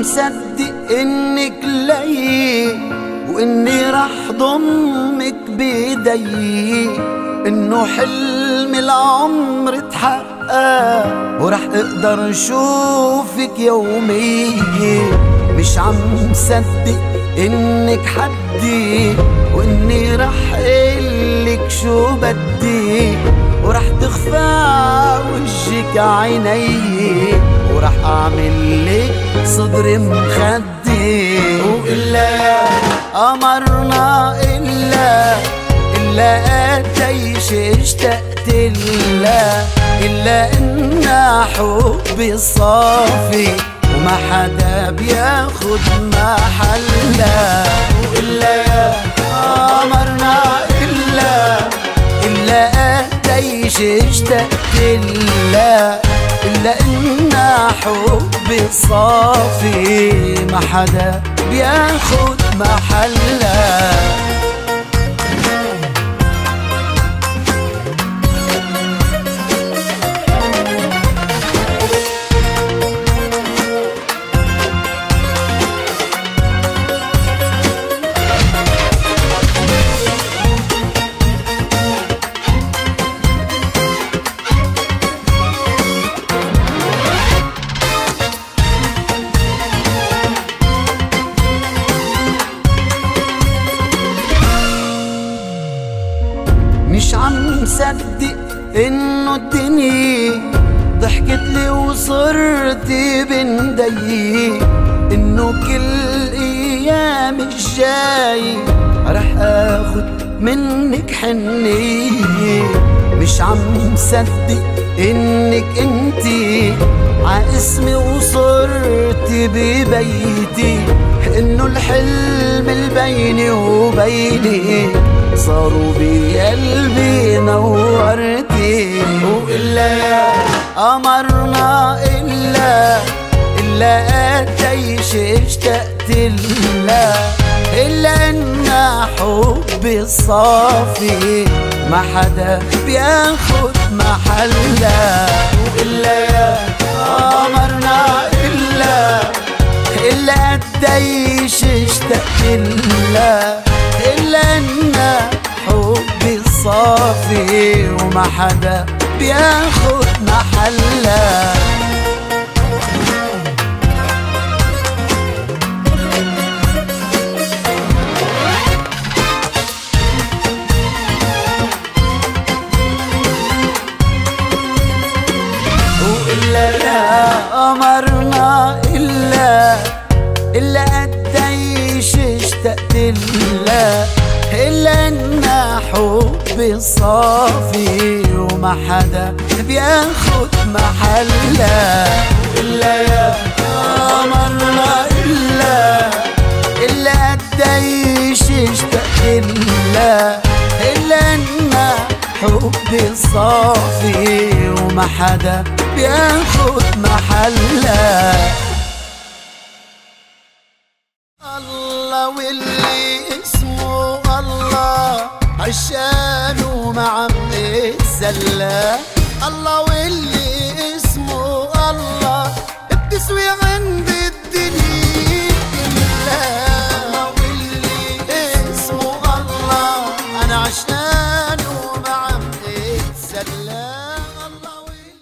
مصدق انك لي واني راح ضمك بيدي، انه حلم العمر اتحقق وراح اقدر اشوفك يوميا. مش عم مصدق انك حدي واني راح قلك شو بدي، وراح تخفى وجهك عيني، وراح اعمل لك صدري مخدي. وإلا يا قمرنا إلا قديش اشتقت إلا إن حبي صافي وما حدا بياخد محلا. وإلا يا قمرنا إلا قديش اشتقت إلا إن حبي صافي ما حدا بياخد محلا. مش عم مصدق انه الدنيا ضحكت لي وصرت بندي، انه كل ايام الجاي رح اخد منك حنية. مش عم مصدق انك انتي عاسمي وصرت ببيتي، انه الحلم البيني وبيني صاروا بقلبي نورتي. وإلا يا قمرنا إلا قديش اشتقت إلا إن حبي صافي ما حدا بياخد محلا. وإلا يا قمرنا إلا قديش اشتقت إلا إن حبي صافي وما حدا بياخد محلا. وإلا يا قمرنا إلا قديش اشتقت إلا إن حبي صافي وما حدا بياخد محلا. إلا يا قمرنا إلا قديش اشتقت إلا إن حبي صافي وما حدا بياخد محلا. الله واللي اسمه الله عشانه ما عم يتسلى، الله واللي اسمه الله بتسوي عند